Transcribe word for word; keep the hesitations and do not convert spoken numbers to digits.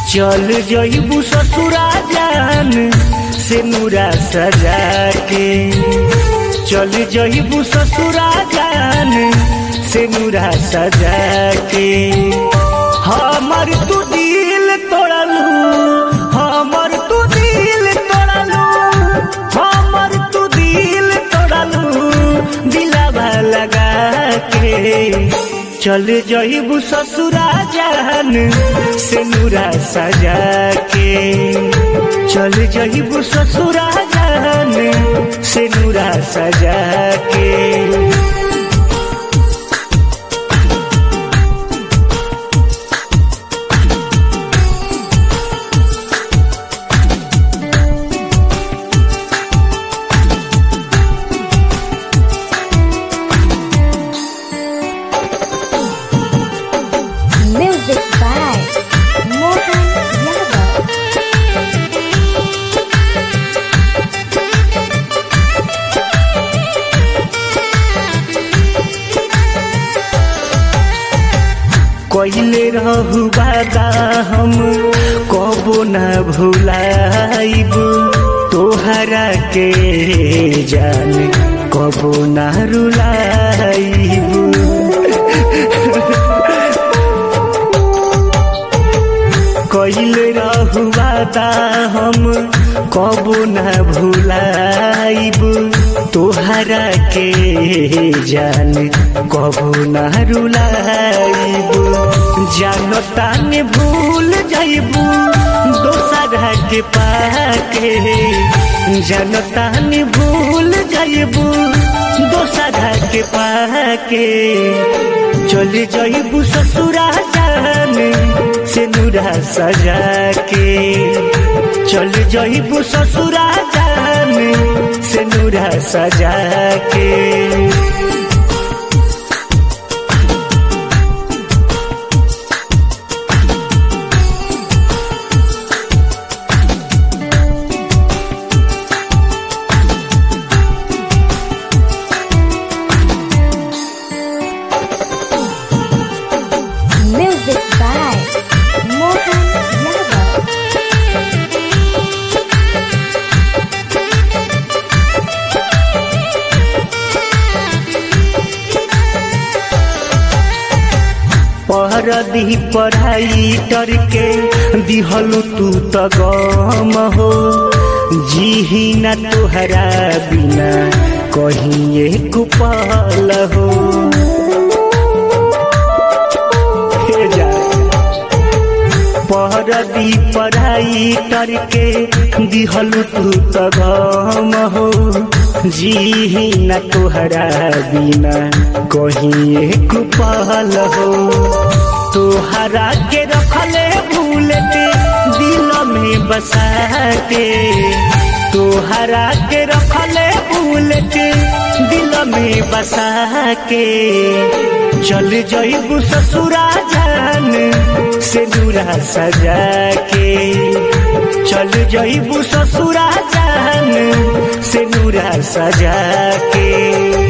चल जइबू ससुरा जान से नूरा सजा के, चल जइबू ससुरा जान से नूरा सजा के। हमर तू दिल तोड़लू, हमर तू दिल तोड़लू, हमर तू दिल तोड़लू दिलवा लगा के। चल जइबू ससुरा जान से नूरा सजा के, चल जइबू ससुरा जान से नूरा सजा के। Music by Mohan Yadav. कइले रहू वादा हम कबो न भुलाइब, तोहरा के जान कबो न रुलाइब। कइले रहू वादा हम कबो न भुलाइब, तोहरा के जान कबो न रुलाइब। जानता ने भूल जाइबू दोसरा के पाके, जानता ने भूल जाइबू दोसरा के पाके। चल जइबू ससुरा जान से नूरा सजा के, चल जइबू ससुरा जान से नूरा सजा के। Music by Mohan Yadav. पहर दी पढ़ाई करके दिहलू तू त गम हो, जीही न तुहरा बिना कहीं एक पल हो। पहर दी पढ़ाई करके दिहलू तू त गम हो, जीही न तुहरा बिना कहीं एक पल हो। तोहरा के रखले भूल के दिल में बसा के, तोहरा के रखले भूल के दिल में बसा के। चल जइबू ससुरा जान से नूरा सजा के, चल जइबू ससुरा जान से नूरा सजा के।